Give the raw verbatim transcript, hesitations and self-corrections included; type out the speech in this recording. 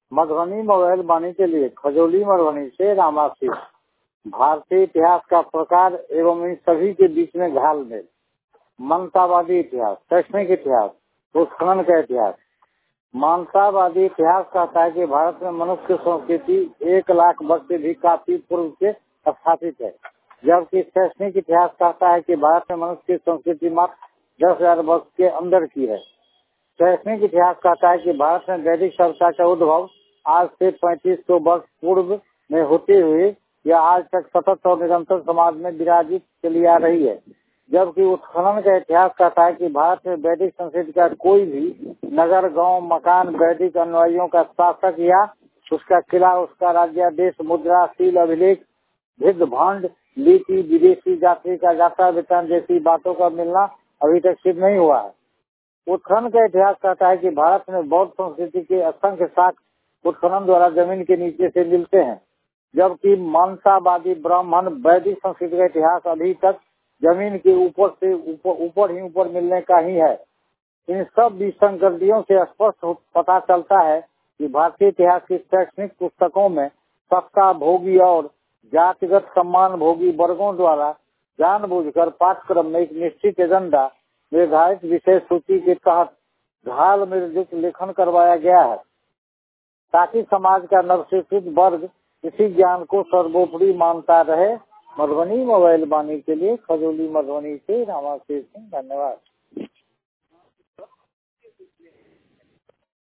Madhubani mobile वाणी के लिए खजौली मधुबनी से रामाशीष। भारतीय इतिहास का प्रकार एवं इन सभी के बीच में घालमेल, मानवतावादी इतिहास, शैक्षणिक इतिहास, उत्खनन का इतिहास। मानवतावादी इतिहास कहता है कि भारत में मनुष्य संस्कृति एक लाख वर्ष से भी काफी पूर्व से स्थापित है, जबकि शैक्षणिक इतिहास कहता है कि भारत में मनुष्य की संस्कृति मात्र दस हजार वर्ष के अंदर की है। शैक्षणिक इतिहास कहता है कि भारत में वैदिक सभ्यता का उद्भव आज से पैंतीस सौ वर्ष पूर्व में होते हुए यह आज तक सतत और निरंतर समाज में विराजित चली आ रही है, जबकि उत्खनन का इतिहास कहता है कि भारत में वैदिक संस्कृति का कोई भी नगर, गांव, मकान वैदिक अनुयायियों का शासक या उसका किला, उसका राज्यादेश, मुद्रा, सील, अभिलेख, भिद्ध भांड, लिपि, विदेशी यात्री का यात्रा वेतन जैसी बातों का मिलना अभी तक सिद्ध नहीं हुआ है। उत्खनन का इतिहास कहता है कि भारत में बौद्ध संस्कृति के असंख्य साक्ष्य उत्खनन द्वारा जमीन के नीचे से मिलते हैं, जबकि मानवतावादी ब्राह्मण वैदिक संस्कृति का इतिहास अभी तक जमीन के ऊपर से ऊपर ऊपर ही ऊपर मिलने का ही है। इन सब विसंगतियों से स्पष्ट पता चलता है कि भारतीय इतिहास की शैक्षणिक पुस्तकों में सत्ता भोगी और जातिगत सम्मान भोगी वर्गों द्वारा जानबूझकर पाठ्यक्रम में एक निश्चित एजेंडा निर्धारित विषय सूची के तहत घाल में लेखन करवाया गया है, ताकि समाज का नवशिक्षित वर्ग इसी ज्ञान को सर्वोपरि मानता रहे। मधुबनी मोबाइल वाणी के लिए खजौली मधुबनी से रामाशीष सिंह। धन्यवाद।